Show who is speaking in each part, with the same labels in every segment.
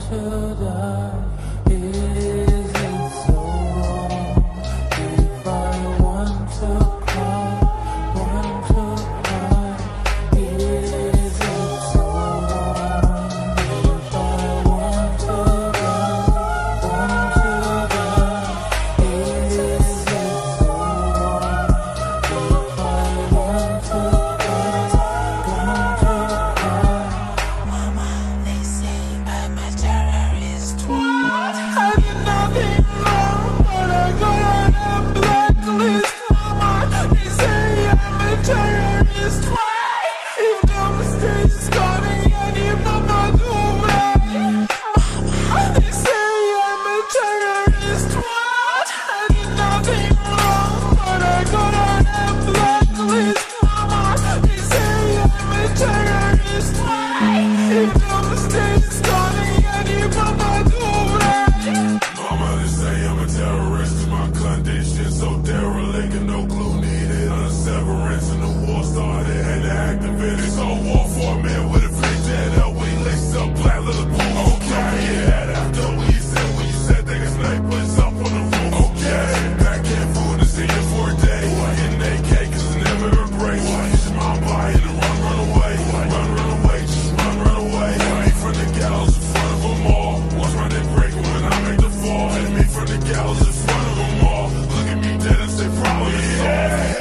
Speaker 1: to die? Is it so wrong if I want to cry? Want to cry? Is it so wrong if I want to die? Want to die? Is it so wrong if I want to die? Want to cry?
Speaker 2: Mama, they say I'm a terrorist. What?
Speaker 1: I did nothing wrong, but I got on a blacklist. Mama, they say I'm a terrorist. Why? If no mistake is coming, I need mama to right. Mama, they say I'm a terrorist. What? I did nothing wrong, but I got on a blacklist. Mama, they say I'm a terrorist. Why? If no mistake is coming, I need mama to right.
Speaker 3: Mama, they say I'm a terrorist. My condition so derelict and no clue needed. On a severance and the war started. Had to activate it. So war for a man with a fake dead up. When he laced up black little boom. Okay, yeah, after when you said they can snipers up on the roof. Okay, back in food to see you for a day. Getting AK cause it never ever breaks. Use my body and run away. Run away, just run away. Me from the gallows in front of them all. Watch my neck break when I make the fall. And me from the gallows in front of them all. Look at me dead and say problem is solved.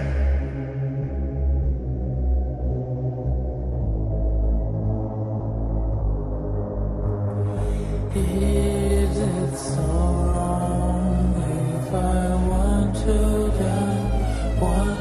Speaker 1: Is it so wrong if I want to die? Want